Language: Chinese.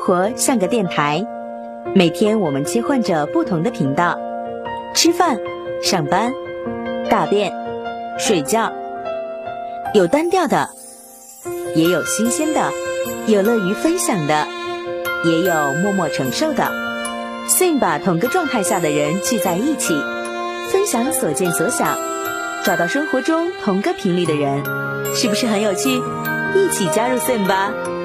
活像个电台，每天我们切换着不同的频道，吃饭、上班、大便、睡觉，有单调的，也有新鲜的，有乐于分享的，也有默默承受的。Swing 把同个状态下的人聚在一起，分享所见所想，找到生活中同个频率的人，是不是很有趣？一起加入 Swing 吧。